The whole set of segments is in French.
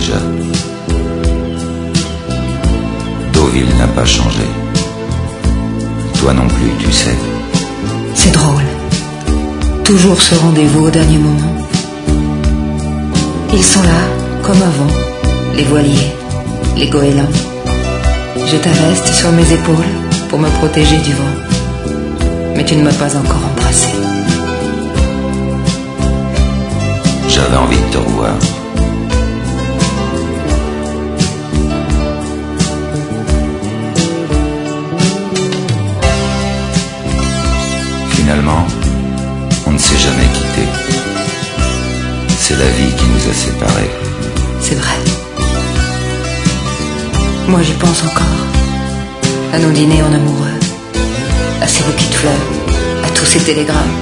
déjà. Deauville n'a pas changé. Toi non plus, tu sais. C'est drôle. Toujours ce rendez-vous au dernier moment. Ils sont là, comme avant, les voiliers, les goélands. J'ai ta veste sur mes épaules pour me protéger du vent. Mais tu ne m'as pas encore embrassé. J'avais envie de te revoir. Finalement, on ne s'est jamais quitté. C'est la vie qui nous a séparés. C'est vrai. Moi j'y pense encore. À nos dîners en amoureux. À ces bouquets de fleurs. À tous ces télégrammes.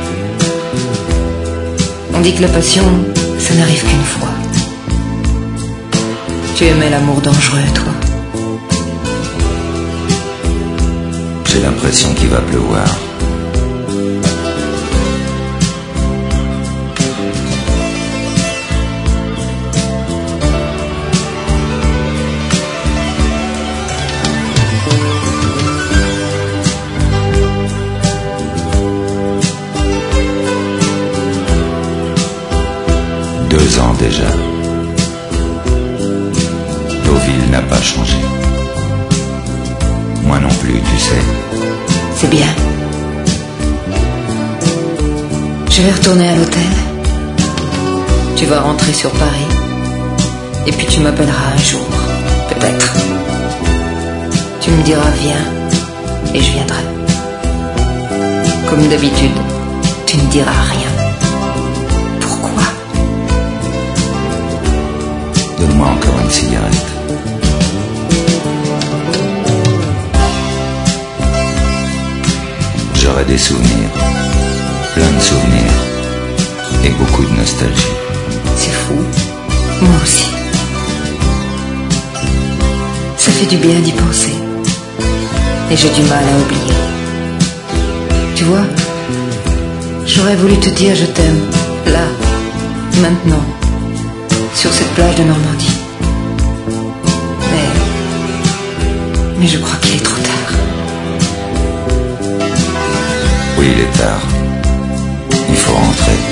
On dit que la passion, ça n'arrive qu'une fois. Tu aimais l'amour dangereux, toi. J'ai l'impression qu'il va pleuvoir. Deux ans déjà. Deauville n'a pas changé. Moi non plus, tu sais. C'est bien. Je vais retourner à l'hôtel. Tu vas rentrer sur Paris. Et puis tu m'appelleras un jour, peut-être. Tu me diras viens, et je viendrai. Comme d'habitude, tu ne diras rien. Pourquoi? Donne-moi encore une cigarette. J'aurai des souvenirs, plein de souvenirs, et beaucoup de nostalgie. C'est fou. Moi aussi. Ça fait du bien d'y penser. Et j'ai du mal à oublier. Tu vois, j'aurais voulu te dire je t'aime, là, maintenant, sur cette plage de Normandie. Mais je crois qu'il est trop tard. Oui, il est tard. Il faut rentrer.